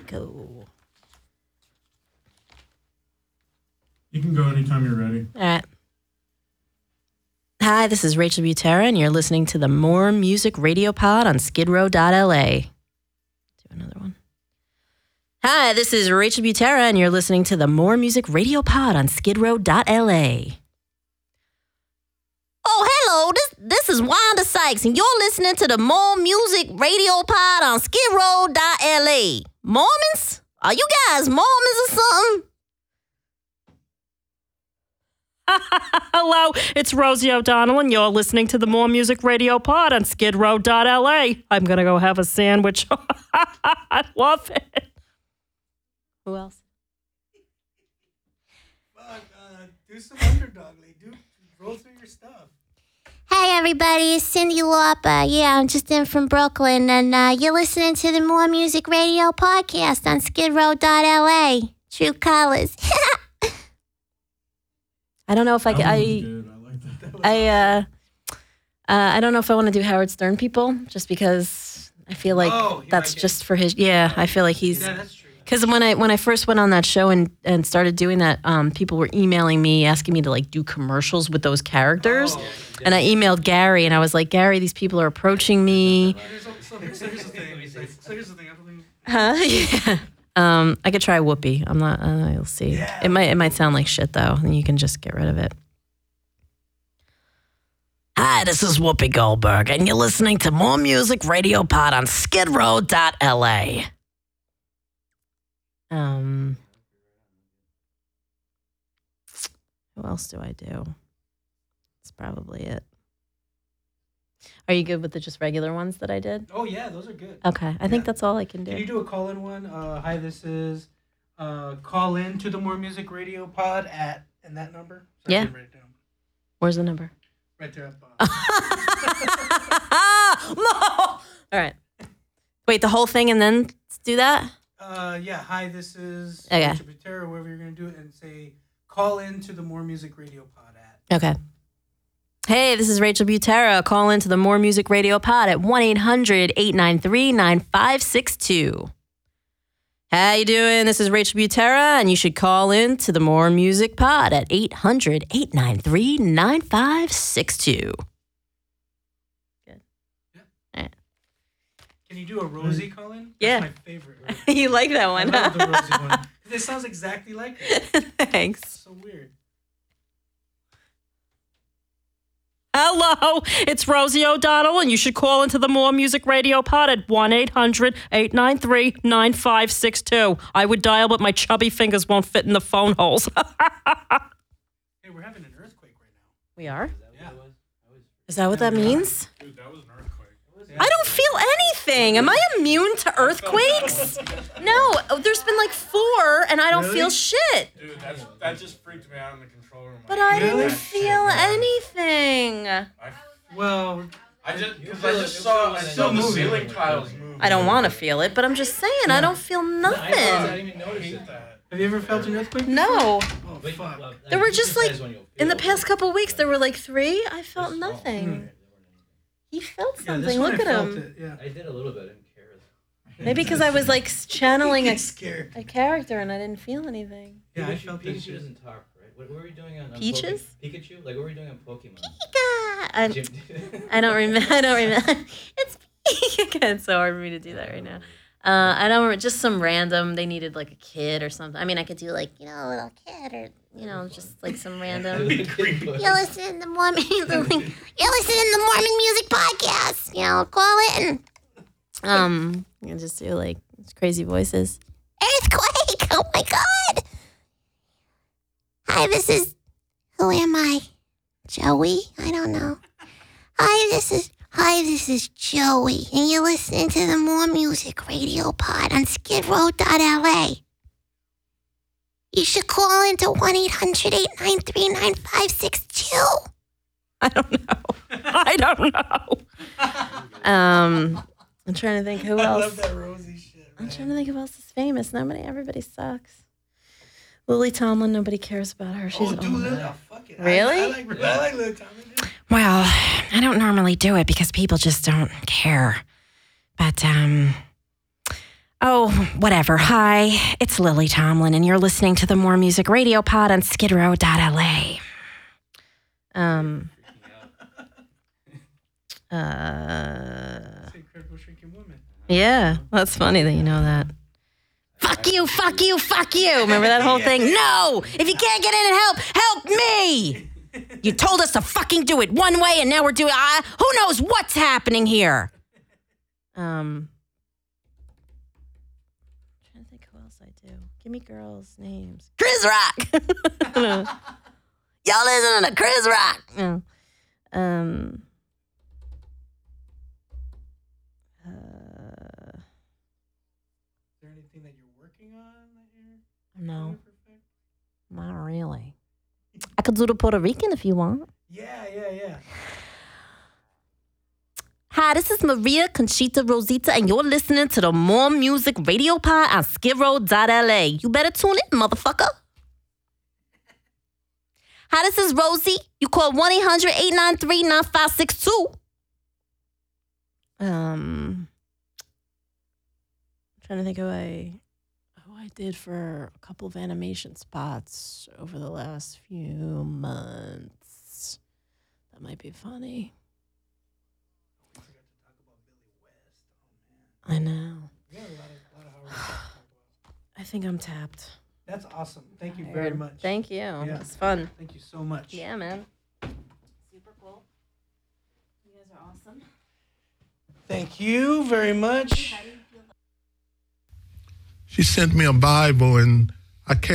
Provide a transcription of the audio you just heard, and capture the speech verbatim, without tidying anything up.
go. You can go anytime you're ready. All right. Hi, this is Rachel Butera, and you're listening to the More Music Radio Pod on skid row dot L A. Do another one. Hi, this is Rachel Butera, and you're listening to the More Music Radio Pod on skid row dot L A. Oh, hello, this this is Wanda Sykes, and you're listening to the More Music Radio Pod on skid row dot L A. Mormons? Are you guys Mormons or something? Hello, it's Rosie O'Donnell, and you're listening to the More Music Radio Pod on skid row dot L A. I'm going to go have a sandwich. I love it. Who else? Fuck, uh, do some underdog, like, do roll through your stuff. Hey everybody, it's Cindy Lauper. Yeah, I'm just in from Brooklyn, and uh, you're listening to the More Music Radio Podcast on skid row dot L A. True colors. I don't know if I can. I, I like that. I, uh, uh, I don't know if I want to do Howard Stern people, just because I feel like Oh, you that's like it. just for his. Yeah, I feel like he's. Yeah, that's true. Because when I when I first went on that show and, and started doing that, um, people were emailing me asking me to like do commercials with those characters, Oh, and I emailed Gary and I was like, Gary, these people are approaching me. Here's, so, so here's the thing. It's like- So here's the thing. I don't think. Huh? Yeah. Um, I could try Whoopi. I'm not. Uh, you'll see. Yeah. It might. It might sound like shit though, and you can just get rid of it. Hi, this is Whoopi Goldberg, and you're listening to More Music Radio Pod on skid row dot L A. Um, who else do I do? That's probably it. Are you good with the just regular ones that I did? Oh yeah, those are good. Okay, I think Yeah. that's all I can do. Can you do a call-in one? Uh, hi, this is uh, call in to the More Music Radio Pod at and that number. Sorry, Yeah. I didn't write it down. Where's the number? Right there. Up, uh, All right. Wait, the whole thing and then do that? uh, yeah. Hi, this is Okay. Richard Butera, whoever you're gonna do it, and say call in to the More Music Radio Pod at. Okay. Hey, this is Rachel Butera. Call into the More Music Radio Pod at one eight hundred eight nine three nine five six two. How you doing? This is Rachel Butera, and you should call in to the More Music Pod at eight hundred eight nine three nine five six two. Good. Yeah. All right. Can you do a Rosie call in? Yeah. That's my favorite. You like that I one, love the huh? Rosie one. 'Cause it sounds exactly like it. Thanks. It's so weird. Hello, it's Rosie O'Donnell, and you should call into the More Music Radio Pod at one eight hundred eight nine three nine five six two. I would dial, but my chubby fingers won't fit in the phone holes. Hey, we're having an earthquake right now. We are? Yeah. Is that what that means? Dude, that was an earthquake. I don't feel anything. Am I immune to earthquakes? No, there's been like four, and I don't Really? feel shit. Dude, that's, that just freaked me out in the control room. But I Really? didn't feel anything. I, Well, I just, because I just saw, I saw the ceiling tiles move. I don't want to feel it, but I'm just saying I don't feel nothing. didn't even I notice hate it. that. have you ever felt an earthquake? No. Oh, fuck. There were just like, in the past couple weeks, there were like three. I felt nothing. He felt Yeah, this something. one Look I at felt him. it, yeah. I did a little bit. I didn't care. Maybe because I was like channeling a, I'm scared. a character and I didn't feel anything. Yeah, I Pikachu, felt that Pikachu shit. doesn't talk, right? What, what were you doing on, on Peaches? Poke- Pikachu? Like, what were you doing on Pokemon? I, Jim- I don't remember. I don't remember. It's it's so hard for me to do that right now. Uh, I don't remember. Just some random. They needed like a kid or something. I mean, I could do like you know a little kid or you know just like some random. You're listening to Mormon. You're listening to the Mormon Music Podcast. You know, call in. Um, I can just do like crazy voices. Earthquake! Oh my God! Hi, this is. Who am I? Joey? I don't know. Hi, this is. Hi, this is Joey, and you're listening to the More Music Radio Pod on skid row dot L A. You should call into one eight hundred eight nine three nine five six two. I don't know. I don't know. Um, I'm trying to think who I else. love that Rosie shit. I'm man. trying to think who else is famous. Nobody. Everybody sucks. Lily Tomlin. Nobody cares about her. She's Oh, dude, old. Lil- oh, fuck it. I- Really? I, like, I like Lil Tommy. dude. Well, I don't normally do it because people just don't care. But um, Oh, whatever. Hi, it's Lily Tomlin, and you're listening to the More Music Radio Pod on skid row dot L A. Um. Uh. Incredible Shrinking Woman. Yeah, that's funny that you know that. Fuck you, fuck you, fuck you. Remember that whole thing? No! If you can't get in and help, help me! You told us to fucking do it one way, and now we're doing... Uh, who knows what's happening here? Um... I'm trying to think who else I do. Give me girls' names. Chris Rock! Y'all listening to Chris Rock! No. Um... Is there anything that you're working on that you're No, trying to perfect? not really. I could do the Puerto Rican if you want. Yeah, yeah, yeah. Hi, this is Maria Conchita Rosita, and you're listening to the More Music Radio Pod on skid row dot L A. You better tune in, motherfucker. Hi, this is Rosie. You call one eight hundred eight nine three nine five six two. Um, I'm trying to think who I, who I did for a couple of animation spots over the last few months. That might be funny. I forgot to talk about Billy West. Oh, man. I know. We got a lot of, lot of hard work to talk about. I think I'm tapped. That's awesome. Thank you very much. Thank you. Yeah. It's fun. Thank you so much. Yeah, man. Super cool. You guys are awesome. Thank you very much. She sent me a Bible, and I carried